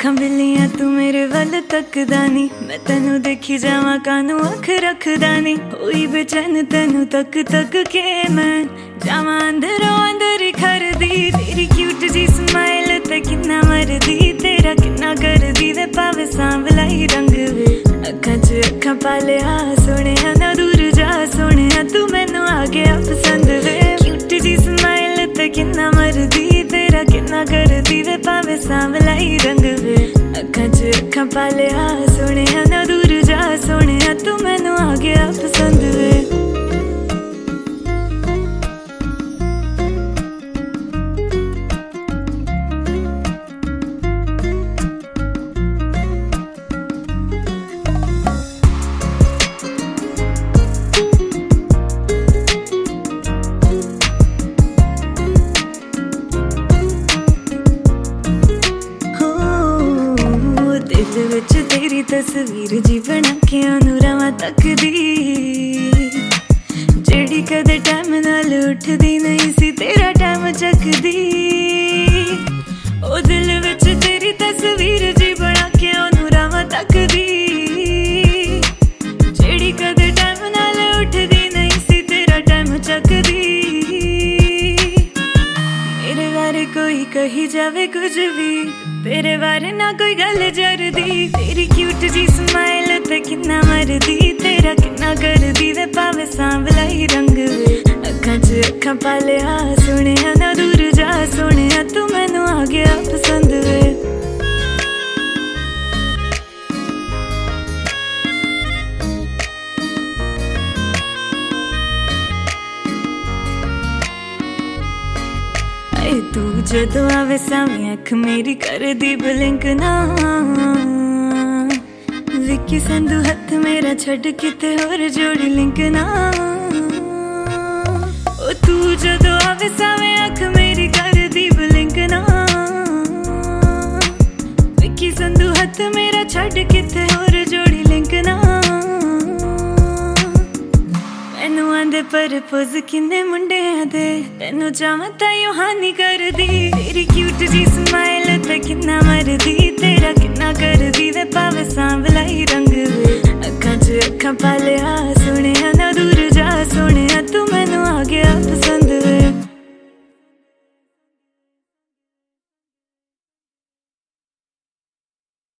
अखां बिल्लियां तू मेरे वल तकदा नी, मैं तेनू देखी जावां कानू अख रखदा नी। होई बेचैन तेनू तक तक के मैं जावां अंदरों अंदर खरदी। तेरी क्यूट जी स्माइल ते किन्ना मरदी, तेरा किन्ना करदी वे पावे सांवला ही रंग वे। अखां च अखां पा लिया सोहणिया ना दूर जा सोहणिया, तू मैनू आ गया पसंद वे। क्यूट जी स्माइल ते किन्ना मरदी, तेरा किन्ना करदी वे पावे सांवला ही रंग वे। अखां च अखां पा लिया सोहणिया ना दूर जा सोहणिया, तू मैनू आ गया पसंद वे। दिल विच तेरी तस्वीर जी बना के ओनू रवां तकदी, जेड़ी कदे टाइम नाल उठदी नहीं सी तेरा टाइम चकदी। ओ दिल विच तेरी तस्वीर जी बना के ओनू रवां तकदी, जेड़ी कदे टाइम नाल उठदी नहीं सी तेरा टाइम चकदी। मेरे बारे कोई कही जावे कुछ भी, तेरे बारे ना कोई गल जरदी। तेरी क्यूट जी स्माइल ते किन्ना मरदी, तेरा किन्ना करदी वे पावे सांवला ही रंग वे। अखां च अखां पा लिया सोहणिया ना दूर जा सोहणिया, तू मैनू आ गया पसंद वे। तू जदों आवे सामने अख मेरी कर दी ब्लिंक ना, विक्की संधू हथ मेरा छड़ किते होर जोड़ी लिंक ना। ओ तू जदों आवे सामने अख मेरी कर दी ब्लिंक ना, विक्की संधू हथ मेरा छड़ किते होर जोड़ी लिंक ना। मैनू आंदे पर पोज किन्ने मुंडियां दे, तेनू चाहां ताईं हानी करदी। तेरी क्यूट जी स्माइल ते किन्ना मरदी, तेरा किन्ना कर